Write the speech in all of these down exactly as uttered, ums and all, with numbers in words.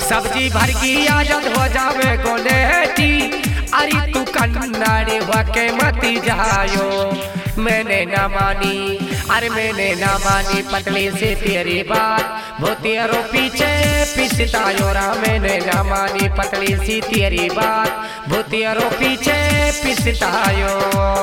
सब्जी भर की आजत हो जावे गोलेटी, अरे तू कन्नारे वाके मती जायो। मैंने ना मानी, अरे मैंने ना मानी पतली से तेरी बात, वो तेरो पीछे पिसतायो रा। मैंने ना मानी पतली सी तेरी बात, वो तेरो पीछे पिसतायो।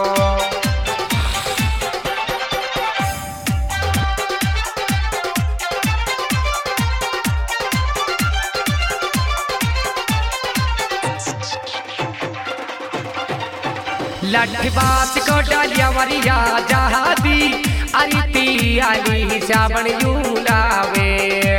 लठी बास को डालिया मरिया जहादी, अरे ती आली सावन यूलावे।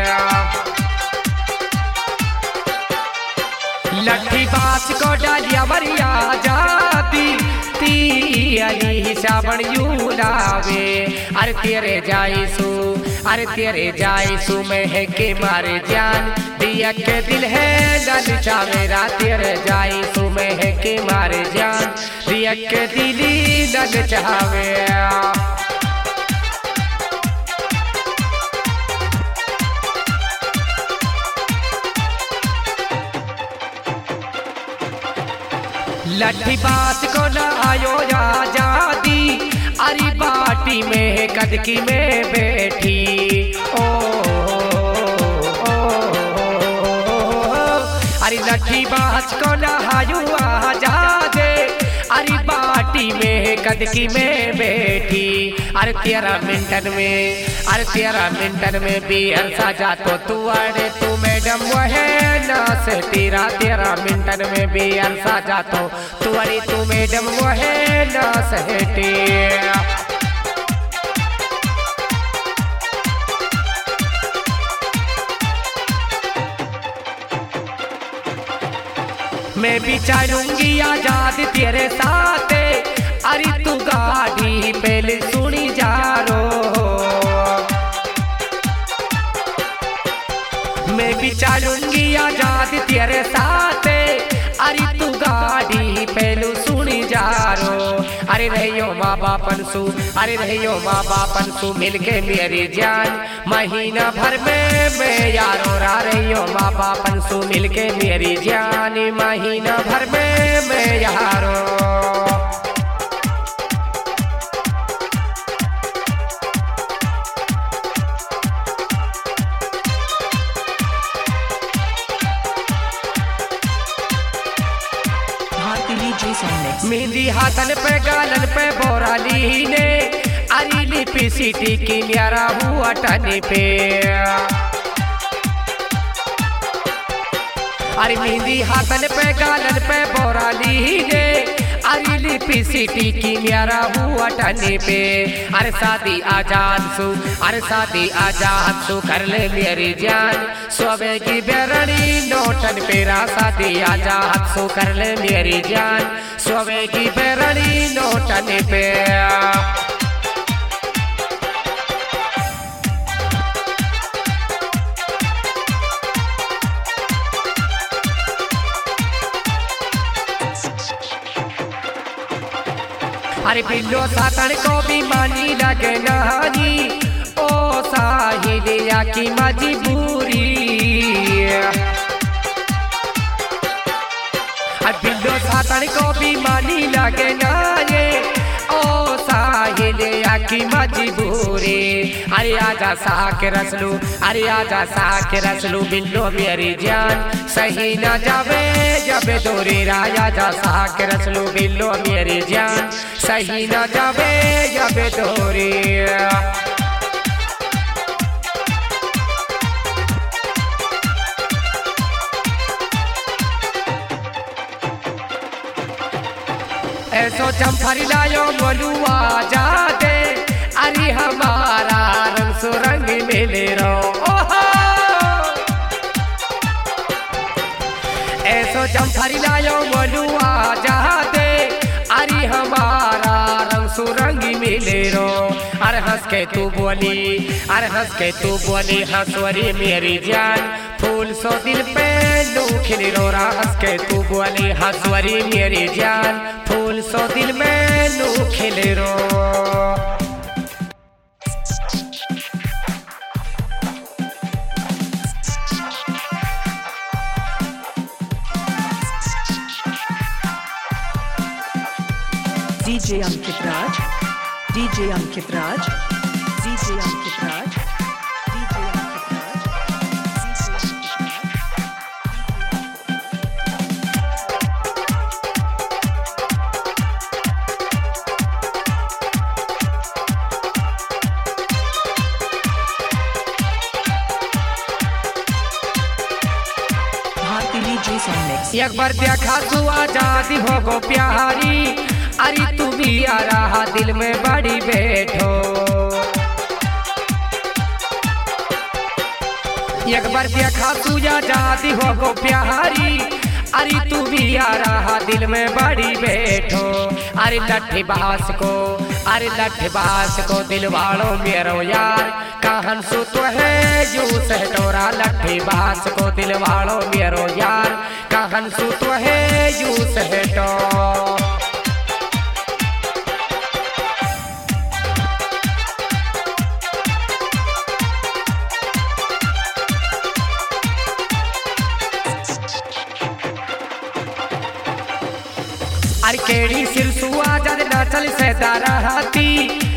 लठी बास को डालिया मरिया जहादी, ती आली सावन यूलावे। अरे तेरे जाईसु, अरे तेरे जाईसु में है के मारे जान, दिया के दिल है ललचा मेरा। तेरे जाईसु में है के मारे जान, दिया के दिली ललचावे। लठी बात को न आयो या जादी, अरे बाटी में कदकी में बैठी। ओ, ओ, ओ, अरे लठी बात को न आयो आ जादे, अरे बाटी में कदकी में बैठी। अरे तेरह मिनटन में, अरे तेरह मिनटन में भी अरसा जा तो तू अरे तू मैडम वो है ना से तेरा। तेरह मिनटन में भी अरसा जा तो तू अरे तू मैडम वो है ना से तेरा। मैं भी चाहूंगी आजाद तेरे साथ, अरे तू गाड़ी पहले सुनी जा रो। मैं भी चाहूंगी आजाद तेरे साथ, अरे तू गाड़ी पहलू सुनी जा रो। अरे रहियो माँ बापन सु, अरे रहियो माँ बापन सु मिलके मेरी जान, महीना भर में मैं यारो रा। रहियो माँ बापन सु मिलके मेरी जान, महीना भर में मैं यारो। मेहंदी हाथन पे गालन पे बोराली ने, अरे लिपि सीटी की न्यारा हुआ टने पे। अरे मेहंदी हाथन पे गालन पे बोराली ने, अरे लिपि सीटी की न्यारा हुआ टने पे। अरे शादी आजाद सु, अरे शादी आजाद सु कर ले मेरी जान, सोबे की बेरणी नोटन पेरा। शादी आजाद सु कर ले मेरी जान, सोबे की बेरणी नोटन पे। अरे बिल्लो सातन को भी मानी लगे नहानी, ओ साहिलिया की मजबूरी। अरे बिल्लो सातन को भी मानी लगे नाये, ओ साहिलिया की मजबूरी। अरे आजा साक रसलू, अरे आजा साक रसलू बिल्लो मेरी जान, सही न जावे जब दूरी राजा। जा साक रसलू बिल्लो मेरी जान, सही न जावे जब दूरी। ऐसो चंफरी लायो बोलुआ जादे, अरे हमारा रंग सुरंग मिले रो। ऐसो चंफरी लायो बोलुआ जादे, अरे हमारा रंग सुरंग मिले रो। अरे हंस के तू बोली, अरे हंस के तू बोली हंसवरी मेरी जान, फूल सो दिल पे लू खिली रो रा। हंस के तू बोली हंसवरी मेरी जान, फूल सो दिल में लू खिली रो। DJ Ankit Raj, DJ Ankit Raj, DJ Ankit Raj, DJ Ankit Raj, Bharti D J Song Mix. एक बार देखा तू आजादी हो गो प्यारी, अरे तू भी आ रहा दिल में बड़ी बैठो। एक बार देखा तू आजादी हो गो प्यारी, अरे तू भी आ रहा दिल में बड़ी बैठो। अरे लट्ठी बास को, अरे लट्ठी बास को दिल वालों मेरो यार, कहन सु तो है यू सहटोरा। लट्ठी बास को दिल वालों मेरो यार, कहन सु तो है यू सहटो। अरे केड़ी सिरसुआ जद नाचल से दाराती,